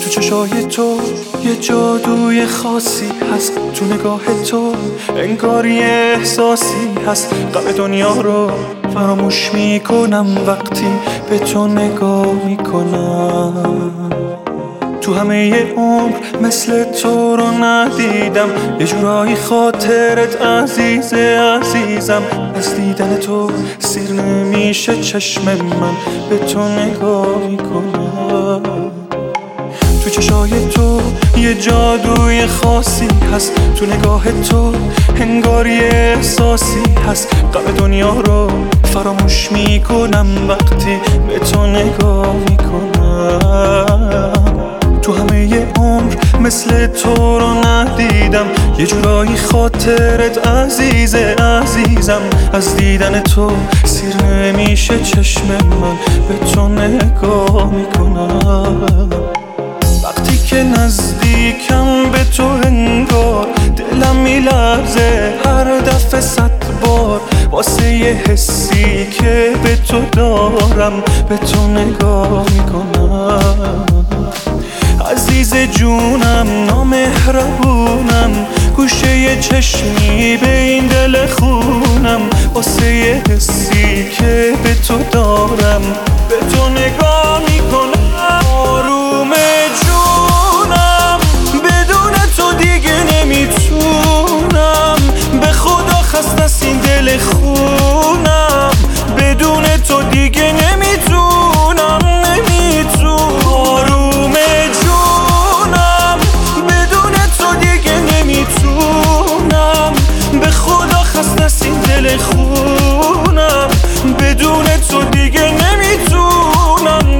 تو چشای تو یه جادوی خاصی هست، تو نگاه تو انگار یه احساسی هست. غم دنیا رو فراموش میکنم وقتی به تو نگاه میکنم. تو همه عمر مثل تو رو ندیدم، یه جورایی خاطرت عزیزه عزیزم. از دیدن تو سیر نمیشه چشم من، به تو نگاه میکنم. تو چشای تو یه جادوی خاصی هست، تو نگاه تو انگار یه احساسی هست. غم دنیا رو فراموش میکنم وقتی به تو نگاه میکنم. تو همه عمر مثل تو رو ندیدم، یه جورایی خاطرت عزیزه عزیزم. از دیدن تو سیر نمیشه چشم من، به تو نگاه میکنم. وقتی که نزدیکم به تو انگار دلم میلرزه هر دفعه 100 بار، واسه یه حسی که به تو دارم به تو نگاه میکنم. عزیز جونم نامهربونم، گوشه یه چشمی به این دل خونم، واسه یه حسی که به تو دارم به تو نگاه میکنم. آروم جونم بدون تو دیگه نمیتونم، به خدا خسته است این دل خونم، بدون تو دیگه نمیتونم آروم جونم بدون تو دیگه نمیتونم، به خدا خسته است این دل خونم، بدون تو دیگه نمیتونم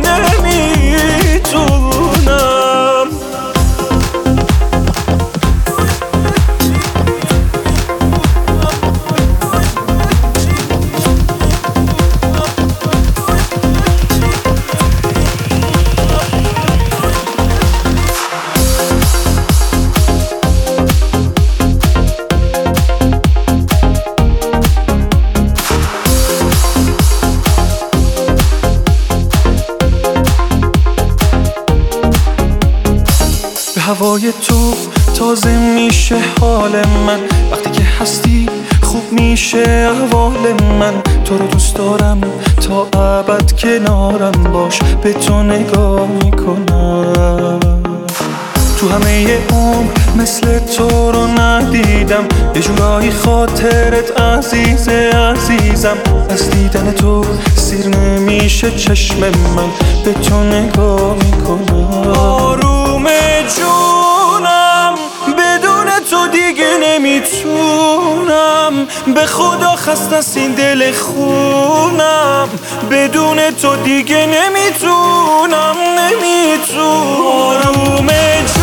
هوای تو تازه میشه حال من، وقتی که هستی خوب میشه احوال من. تو رو دوست دارم تا ابد کنارم باش، به تو نگاه میکنم. تو همه عمر مثل تو رو ندیدم، یه جورایی خاطرت عزیزه عزیزم. از دیدن تو سیر نمیشه چشم من، به تو نگاه میکنم. آروم جونم بدون تو دیگه نمیتونم، به خدا خسته است این دل خونم، بدون تو دیگه نمیتونم آروم